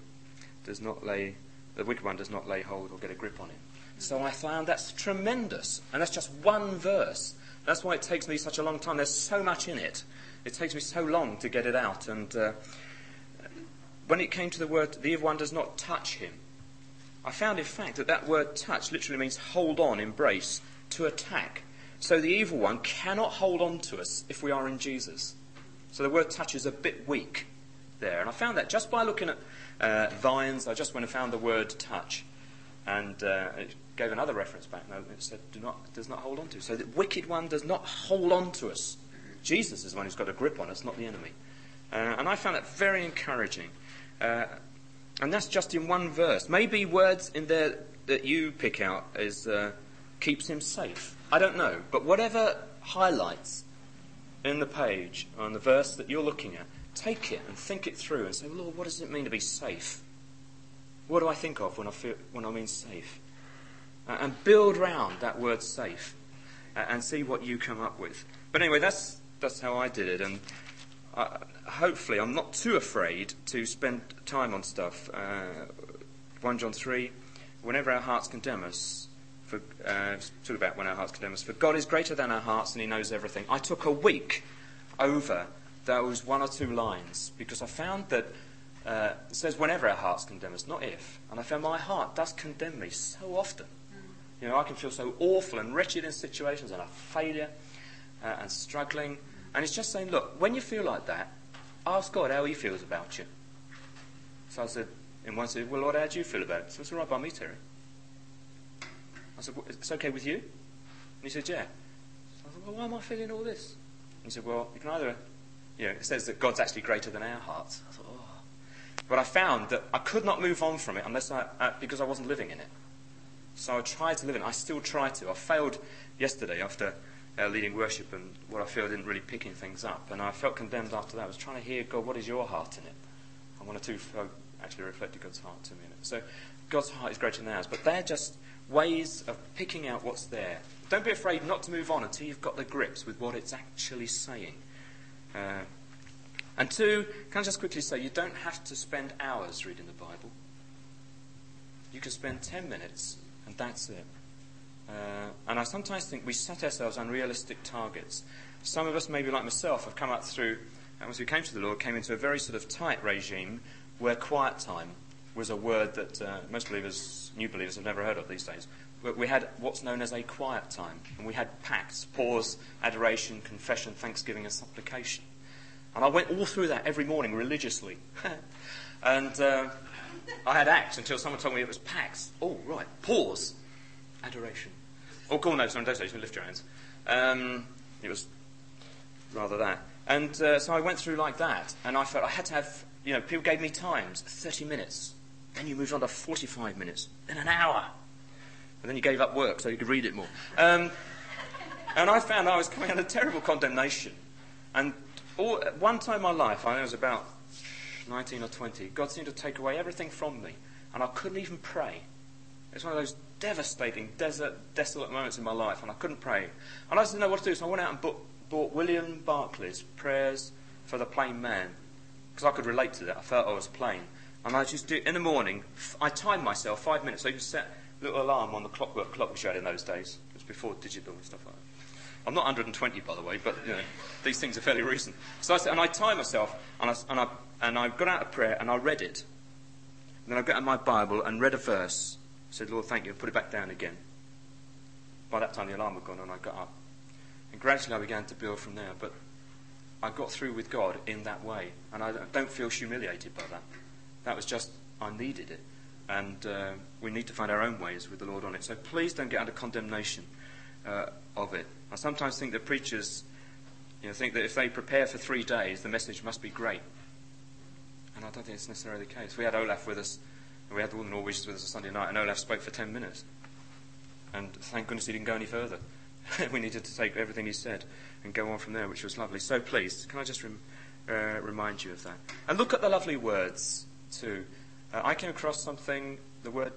one does not lay hold or get a grip on him. So I found that's tremendous, and that's just one verse. That's why it takes me such a long time. There's so much in it. It takes me so long to get it out. And when it came to the word, the evil one does not touch him, I found, in fact, that word touch literally means hold on, embrace, to attack. So the evil one cannot hold on to us if we are in Jesus. So the word touch is a bit weak there. And I found that just by looking at Vines, I just went and found the word touch. And it gave another reference back. No, it said does not hold on to. So the wicked one does not hold on to us. Jesus is the one who's got a grip on us, not the enemy. And I found that very encouraging. And that's just in one verse. Maybe words in there that you pick out is keeps him safe. I don't know. But whatever highlights in the page, on the verse that you're looking at, take it and think it through and say, well, Lord, what does it mean to be safe? What do I think of when I mean safe? And build round that word safe and see what you come up with. But anyway, that's how I did it. And hopefully I'm not too afraid to spend time on stuff. 1 John 3, whenever our hearts condemn us, talk about when our hearts condemn us, for God is greater than our hearts and he knows everything. I took a week over those 1 or 2 lines because I found that it says whenever our hearts condemn us, not if. And I found my heart does condemn me so often. You know, I can feel so awful and wretched in situations and a failure and struggling. And it's just saying, look, when you feel like that, ask God how he feels about you. So I said, in one said, well, Lord, how do you feel about it? So it's all right by me, Terry. I said, well, it's okay with you? And he said, yeah. So I thought, well, why am I feeling all this? And he said, well, you can either, it says that God's actually greater than our hearts. I thought, oh. But I found that I could not move on from it unless because I wasn't living in it. So I tried to live in it. I still try to. I failed yesterday after leading worship and what I feel I didn't really picking things up. And I felt condemned after that. I was trying to hear, God, what is your heart in it? And 1 or 2 actually reflected God's heart to me in it. So God's heart is greater than ours. But they're just ways of picking out what's there. Don't be afraid not to move on until you've got the grips with what it's actually saying. And 2, can I just quickly say, you don't have to spend hours reading the Bible. You can spend 10 minutes and that's it. And I sometimes think we set ourselves unrealistic targets. Some of us, maybe like myself, have come up through, as we came to the Lord, came into a very sort of tight regime where quiet time was a word that most believers, new believers, have never heard of these days. But we had what's known as a quiet time. And we had pacts, pause, adoration, confession, thanksgiving and supplication. And I went all through that every morning religiously. And I had acts until someone told me it was pacts. Oh, right, pause, adoration. Oh, cool, no, sorry, those days, we lift your hands. It was rather that. And so I went through like that. And I felt I had to have, people gave me times, 30 minutes. Then you moved on to 45 minutes, then an hour. And then you gave up work so you could read it more. And I found I was coming under terrible condemnation. And at one time in my life, I was about 19 or 20, God seemed to take away everything from me. And I couldn't even pray. It's one of those devastating, desolate moments in my life, and I couldn't pray. And I just didn't know what to do, so I went out and bought William Barclay's Prayers for the Plain Man, because I could relate to that. I felt I was plain. And I just do it in the morning. I timed myself 5 minutes, so you can set a little alarm on the clock which you had in those days. It was before digital and stuff like that. I'm not 120, by the way, but these things are fairly recent. So I timed myself, and I got out of prayer, and I read it. And then I got out my Bible and read a verse. Said, Lord, thank you, and put it back down again. By that time, the alarm had gone, and I got up. And gradually I began to build from there. But I got through with God in that way. And I don't feel humiliated by that. That was just, I needed it. And we need to find our own ways with the Lord on it. So please don't get under condemnation of it. I sometimes think that preachers think that if they prepare for 3 days, the message must be great. And I don't think it's necessarily the case. We had Olaf with us. We had all the Norwegians with us on Sunday night, and Olaf spoke for 10 minutes. And thank goodness he didn't go any further. We needed to take everything he said and go on from there, which was lovely. So please, can I just remind you of that? And look at the lovely words, too. I came across something, the word...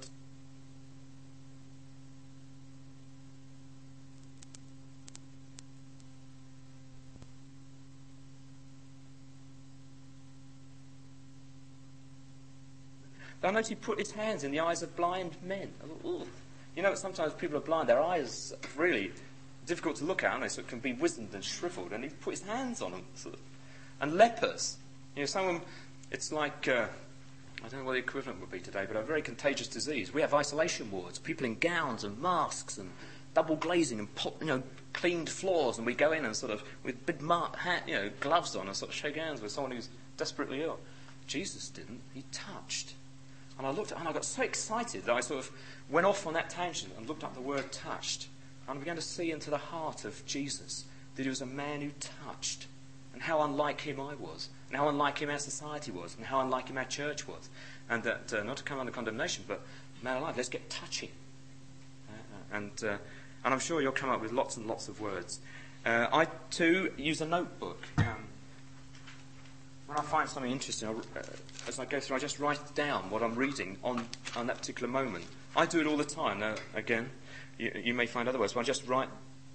I noticed he put his hands in the eyes of blind men. I thought, ooh. Sometimes people are blind. Their eyes are really difficult to look at, aren't they? So it can be wizened and shriveled. And he put his hands on them. And lepers. Someone, it's like, I don't know what the equivalent would be today, but a very contagious disease. We have isolation wards. People in gowns and masks and double glazing and cleaned floors. And we go in and sort of, with big gloves on and sort of shake hands with someone who's desperately ill. Jesus didn't. He touched. And I looked at, and I got so excited that I sort of went off on that tangent and looked up the word touched. And I began to see into the heart of Jesus that he was a man who touched, and how unlike him I was, and how unlike him our society was, and how unlike him our church was. And that, not to come under condemnation, but man alive, let's get touchy. And I'm sure you'll come up with lots and lots of words. I, too, use a notebook. When I find something interesting, as I go through, I just write down what I'm reading on that particular moment. I do it all the time. Now, again, you may find otherwise, but I just write.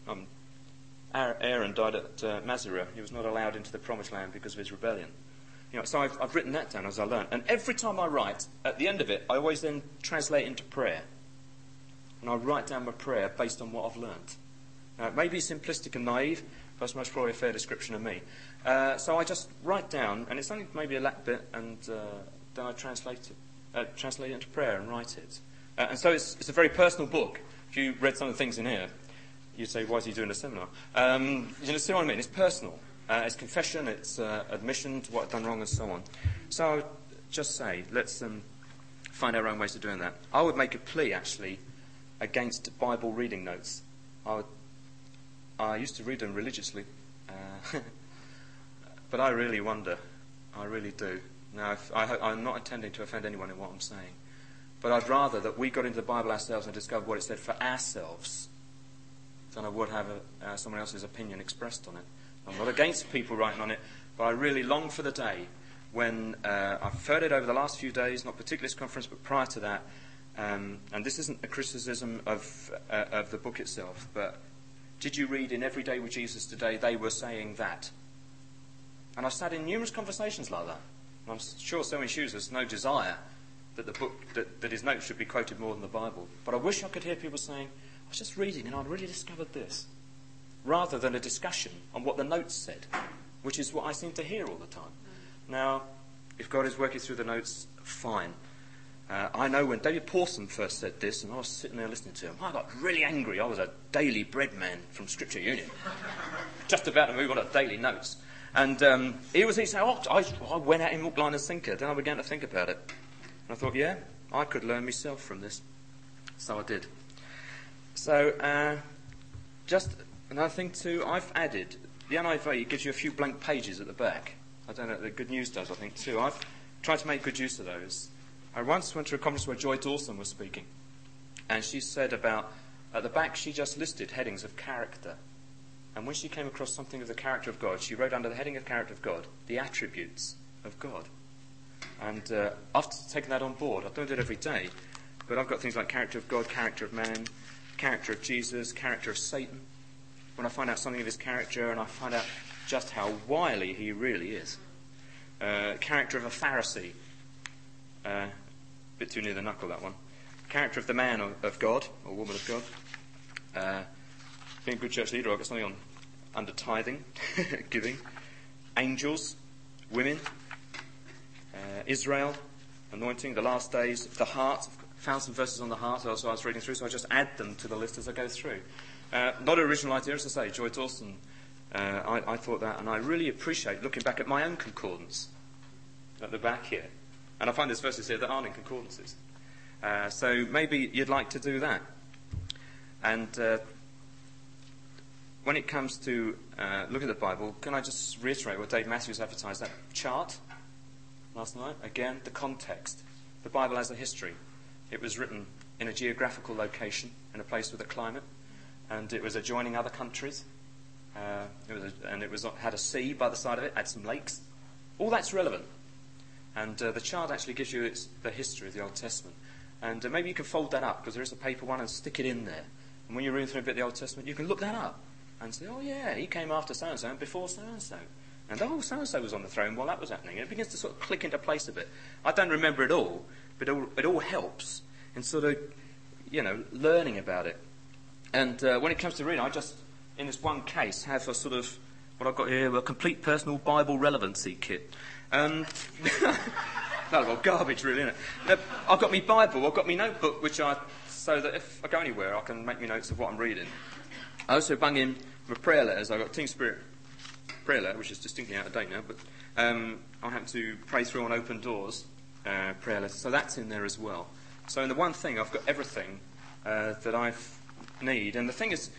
Aaron died at Mazarah. He was not allowed into the Promised Land because of his rebellion. So I've written that down as I learn. And every time I write, at the end of it, I always then translate into prayer. And I write down my prayer based on what I've learnt. Now, it may be simplistic and naive, but that's most probably a fair description of me. So I just write down, and it's only maybe a little bit, and then I translate it into prayer and write it. And so it's a very personal book. If you read some of the things in here, you'd say, why is he doing a seminar? You see what I mean? It's personal. It's confession, it's admission to what I've done wrong, and so on. So I would just say, let's find our own ways of doing that. I would make a plea, actually, against Bible reading notes. I used to read them religiously, but I really wonder. I really do. Now, I'm not intending to offend anyone in what I'm saying, but I'd rather that we got into the Bible ourselves and discovered what it said for ourselves than I would have someone else's opinion expressed on it. I'm not against people writing on it, but I really long for the day when I've heard it over the last few days, not particularly this conference, but prior to that, and this isn't a criticism of the book itself, but did you read in Every Day with Jesus Today, they were saying that? And I've sat in numerous conversations like that. And I'm sure Selwyn Shoes has no desire that the book, that his notes should be quoted more than the Bible. But I wish I could hear people saying, I was just reading and I really discovered this, rather than a discussion on what the notes said, which is what I seem to hear all the time. Now, if God is working through the notes, fine. I know when David Pawson first said this, and I was sitting there listening to him, I got really angry. I was a daily bread man from Scripture Union, just about to move on to daily notes. And he said, I went at him hook, line and sinker. Then I began to think about it. And I thought, yeah, I could learn myself from this. So I did. So, just another thing too, I've added, the NIV gives you a few blank pages at the back. I don't know, the Good News does, I think, too. I've tried to make good use of those. I once went to a conference where Joy Dawson was speaking, and she said about, at the back she just listed headings of character. And when she came across something of the character of God, she wrote under the heading of character of God, the attributes of God. And I've taken that on board. I don't do it every day, but I've got things like character of God, character of man, character of Jesus, character of Satan. When I find out something of his character and I find out just how wily he really is. Character of a Pharisee. Bit too near the knuckle, that one. Character of the man of God, or woman of God. Being a good church leader, I've got something on under tithing, giving. Angels, women, Israel, anointing, the last days, the heart. I've found some verses on the heart as I was reading through, so I just add them to the list as I go through. Not an original idea, as I say. Joy Dawson, I thought that, and I really appreciate looking back at my own concordance at the back here. And I find there's verses here that aren't in concordances. So maybe you'd like to do that. And when it comes to looking at the Bible, can I just reiterate what Dave Matthews advertised, that chart last night? Again, the context. The Bible has a history. It was written in a geographical location, in a place with a climate, and it was adjoining other countries. It had a sea by the side of it, had some lakes. All that's relevant. And the chart actually gives you the history of the Old Testament. And maybe you can fold that up, because there is a paper one, and stick it in there. And when you're reading through a bit of the Old Testament, you can look that up and say, oh yeah, he came after so-and-so and before so-and-so. And oh, so-and-so was on the throne while that was happening. And it begins to sort of click into place a bit. I don't remember it all, but it all helps in sort of, learning about it. And when it comes to reading, I just, in this one case, have a sort of, what I've got here, a complete personal Bible relevancy kit. Not a lot of garbage, really, isn't it? I've got my Bible, I've got my notebook, so that if I go anywhere, I can make me notes of what I'm reading. I also bung in my prayer letters. I've got Team Spirit prayer letter, which is distinctly out of date now, but I happen to pray through on Open Doors prayer letter, so that's in there as well. So in the one thing, I've got everything that I need. And the thing is,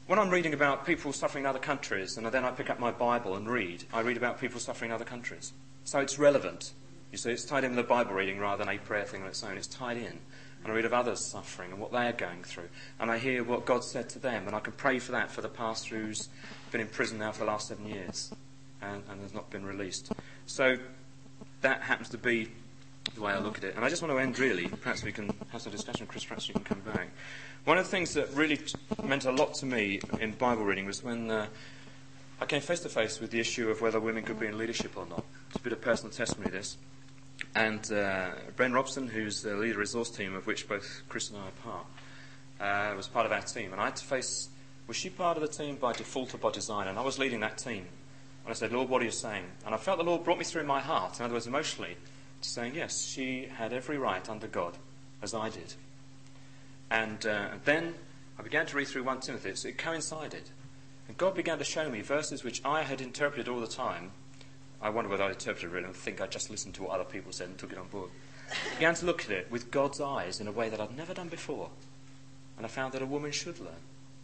when I'm reading about people suffering in other countries, and then I pick up my Bible and read, I read about people suffering in other countries. So it's relevant. You see, it's tied in with the Bible reading rather than a prayer thing on its own. It's tied in. And I read of others suffering and what they're going through. And I hear what God said to them. And I can pray for that for the pastor who's been in prison now for the last 7 years and has not been released. So that happens to be the way I look at it. And I just want to end really. Perhaps we can have some discussion. Chris, perhaps you can come back. One of the things that really meant a lot to me in Bible reading was when I came face to face with the issue of whether women could be in leadership or not. It's a bit of personal testimony, this. And Bren Robson, who's the leader resource team of which both Chris and I are part, was part of our team. And I had to face, was she part of the team by default or by design? And I was leading that team. And I said, Lord, what are you saying? And I felt the Lord brought me through my heart, in other words, emotionally, to saying, yes, she had every right under God, as I did. And then I began to read through 1 Timothy, so it coincided. And God began to show me verses which I had interpreted all the time. I wonder whether I interpreted it and think I just listened to what other people said and took it on board. I began to look at it with God's eyes in a way that I'd never done before. And I found that a woman should learn.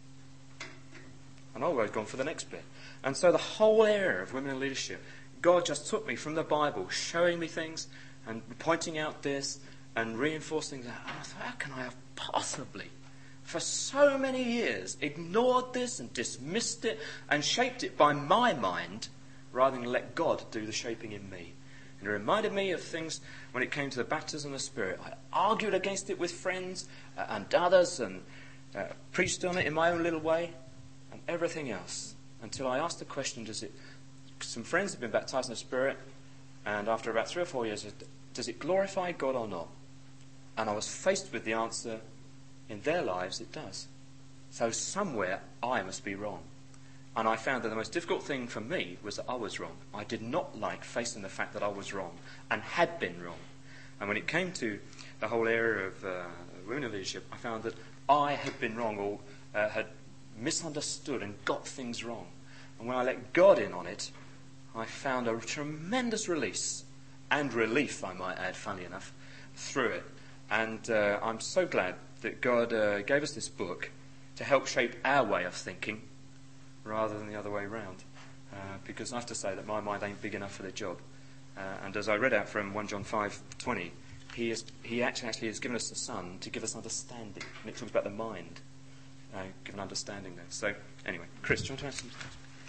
And I've always gone for the next bit. And so the whole area of women in leadership, God just took me from the Bible, showing me things and pointing out this and reinforcing that. And I thought, how can I have possibly, for so many years, ignored this and dismissed it and shaped it by my mind, rather than let God do the shaping in me? And it reminded me of things when it came to the baptism of the Spirit. I argued against it with friends and others and preached on it in my own little way and everything else, until I asked the question, some friends have been baptized in the Spirit, and after about 3 or 4 years, does it glorify God or not? And I was faced with the answer, in their lives it does. So somewhere I must be wrong. And I found that the most difficult thing for me was that I was wrong. I did not like facing the fact that I was wrong and had been wrong. And when it came to the whole area of women in leadership, I found that I had been wrong or had misunderstood and got things wrong. And when I let God in on it, I found a tremendous release and relief, I might add, funny enough, through it. And I'm so glad that God gave us this book to help shape our way of thinking rather than the other way around. Because I have to say that my mind ain't big enough for the job. And as I read out from 1 John 5:20, he actually has given us the Son to give us understanding. And it talks about the mind, given understanding there. So anyway, Chris, do you want to add something?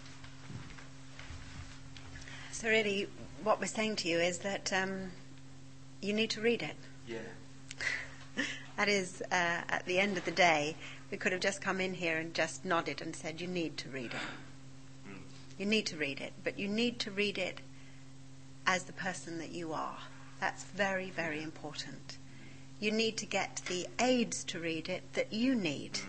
So really, what we're saying to you is that you need to read it. Yeah. That is, at the end of the day, we could have just come in here and just nodded and said, you need to read it. You need to read it, but you need to read it as the person that you are. That's very, very important. You need to get the aids to read it that you need.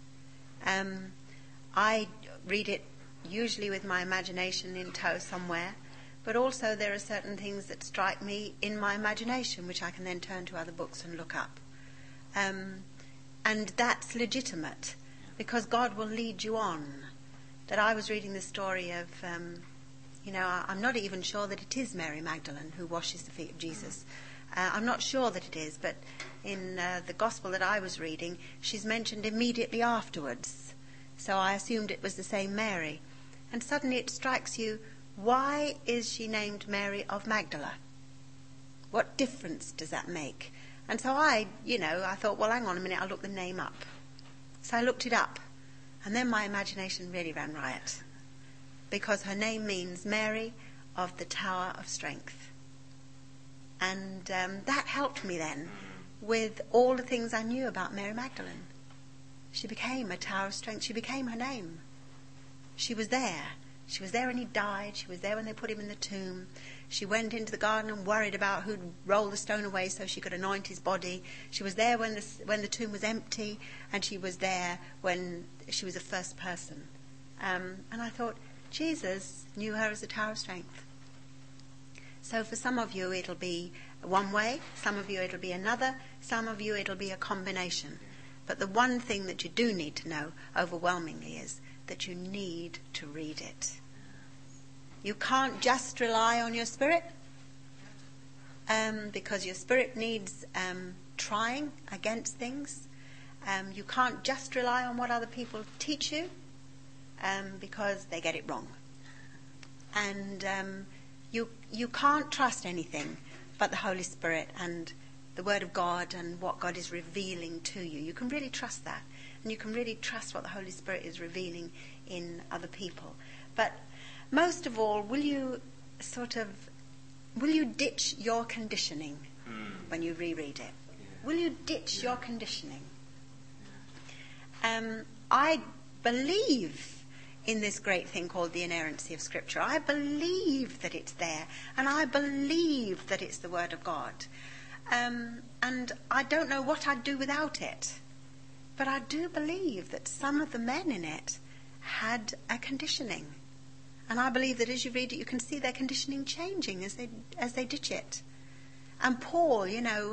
I read it usually with my imagination in tow somewhere, but also there are certain things that strike me in my imagination, which I can then turn to other books and look up. And that's legitimate, because God will lead you on. That I was reading the story of, I'm not even sure that it is Mary Magdalene who washes the feet of Jesus. I'm not sure that it is, but in the gospel that I was reading, she's mentioned immediately afterwards. So I assumed it was the same Mary. And suddenly it strikes you, why is she named Mary of Magdala? What difference does that make? And so I thought, well, hang on a minute, I'll look the name up. So I looked it up. And then my imagination really ran riot. Because her name means Mary of the Tower of Strength. And that helped me then with all the things I knew about Mary Magdalene. She became a Tower of Strength. She became her name. She was there. She was there when he died. She was there when they put him in the tomb. She went into the garden and worried about who'd roll the stone away so she could anoint his body. She was there when the tomb was empty, and she was there when she was the first person. And I thought, Jesus knew her as a Tower of Strength. So for some of you it'll be one way, some of you it'll be another, some of you it'll be a combination. But the one thing that you do need to know overwhelmingly is that you need to read it. You can't just rely on your spirit, because your spirit needs trying against things. You can't just rely on what other people teach you, because they get it wrong. And you can't trust anything but the Holy Spirit and the Word of God and what God is revealing to you. You can really trust that. And you can really trust what the Holy Spirit is revealing in other people. But most of all, will you ditch your conditioning when you reread it? Yeah. Will you ditch your conditioning? I believe in this great thing called the inerrancy of Scripture. I believe that it's there, and I believe that it's the Word of God. And I don't know what I'd do without it, but I do believe that some of the men in it had a conditioning. And I believe that as you read it, you can see their conditioning changing as they ditch it. And Paul,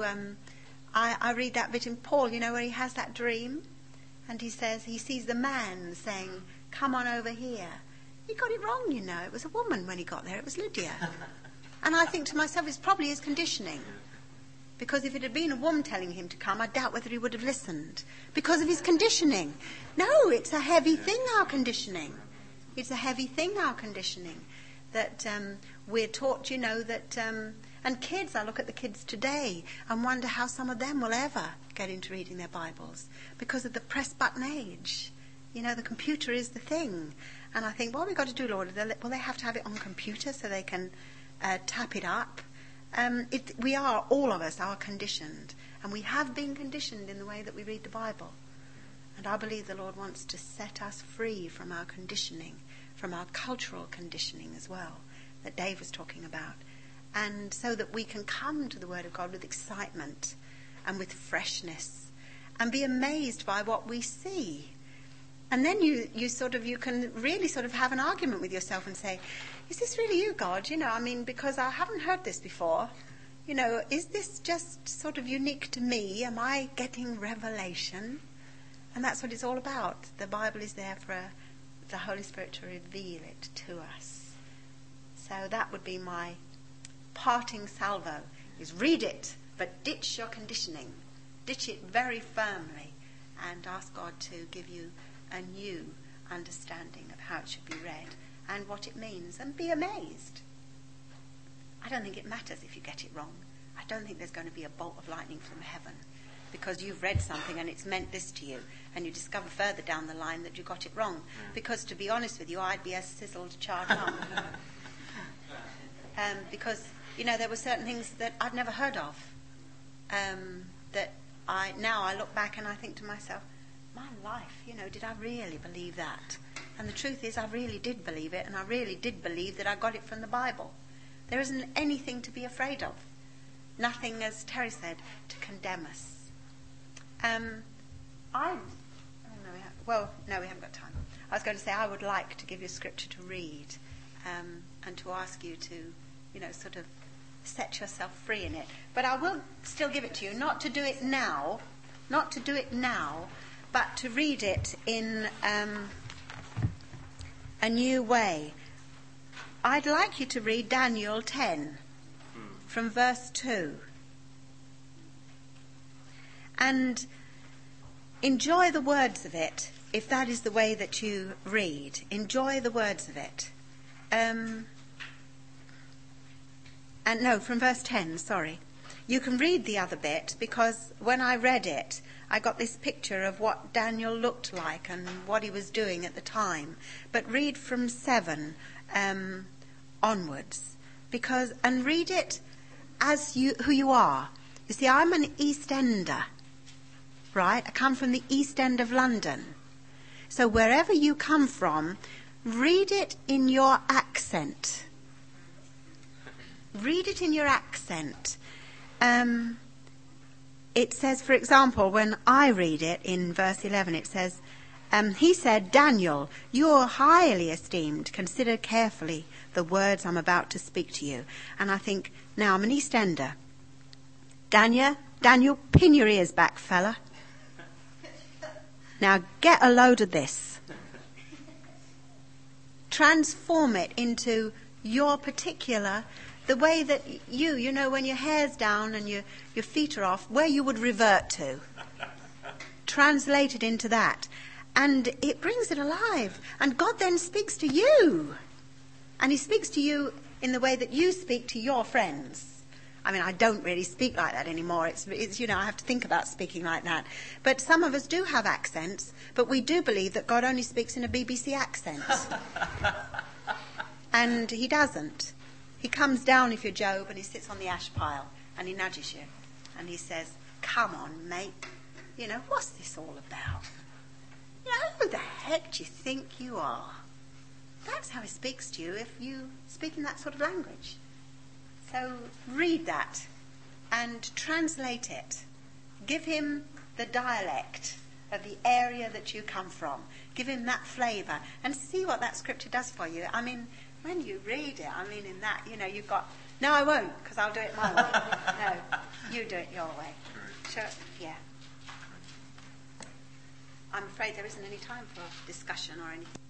I read that bit in Paul, where he has that dream, and he says, he sees the man saying, "Come on over here." He got it wrong, It was a woman when he got there. It was Lydia. And I think to myself, it's probably his conditioning. Because if it had been a woman telling him to come, I doubt whether he would have listened. Because of his conditioning. No, it's a heavy thing, our conditioning. It's a heavy thing, our conditioning. That we're taught, that... and kids, I look at the kids today and wonder how some of them will ever get into reading their Bibles. Because of the press button age. The computer is the thing. And I think, what have we got to do, Lord? Will they have to have it on computer so they can tap it up? We are, all of us, are conditioned. And we have been conditioned in the way that we read the Bible. And I believe the Lord wants to set us free from our conditioning, from our cultural conditioning as well, that Dave was talking about. And so that we can come to the Word of God with excitement and with freshness and be amazed by what we see. And then you can really have an argument with yourself and say, is this really you, God? Because I haven't heard this before. Is this just sort of unique to me? Am I getting revelation? And that's what it's all about. The Bible is there for the Holy Spirit to reveal it to us. So that would be my parting salvo, is read it, but ditch your conditioning. Ditch it very firmly and ask God to give you a new understanding of how it should be read and what it means, and be amazed. I don't think it matters if you get it wrong. I don't think there's going to be a bolt of lightning from heaven because you've read something and it's meant this to you, and you discover further down the line that you got it wrong. Because to be honest with you, I'd be a sizzled charred mum. Because, there were certain things that I'd never heard of. That I look back and I think to myself, my life, did I really believe that? And the truth is, I really did believe it, and I really did believe that I got it from the Bible. There isn't anything to be afraid of. Nothing, as Terry said, to condemn us. We haven't got time. I was going to say I would like to give you a scripture to read and to ask you to, set yourself free in it. But I will still give it to you, not to do it now, but to read it in a new way. I'd like you to read Daniel 10 from verse 2. And enjoy the words of it, if that is the way that you read. Enjoy the words of it. From verse 10, sorry. You can read the other bit, because when I read it, I got this picture of what Daniel looked like and what he was doing at the time. But read from 7 onwards, and read it as who you are. You see, I'm an East Ender, right? I come from the East End of London. So wherever you come from, read it in your accent. Read it in your accent. It says, for example, when I read it in verse 11, it says, he said, "Daniel, you are highly esteemed. Consider carefully the words I'm about to speak to you." And I think, now I'm an East Ender. Daniel, pin your ears back, fella. Now get a load of this. Transform it into your particular, the way that you know, when your hair's down and your feet are off, where you would revert to. Translate it into that. And it brings it alive. And God then speaks to you. And he speaks to you in the way that you speak to your friends. I mean, I don't really speak like that anymore. It's I have to think about speaking like that. But some of us do have accents, but we do believe that God only speaks in a BBC accent. And he doesn't. He comes down, if you're Job, and he sits on the ash pile, and he nudges you. And he says, come on, mate. What's this all about? Who the heck do you think you are? That's how he speaks to you if you speak in that sort of language. So read that and translate it. Give him the dialect of the area that you come from. Give him that flavour and see what that scripture does for you. I mean, when you read it, in that, you've got, no, I won't, because I'll do it my way. No, you do it your way. Sure, yeah. I'm afraid there isn't any time for discussion or anything.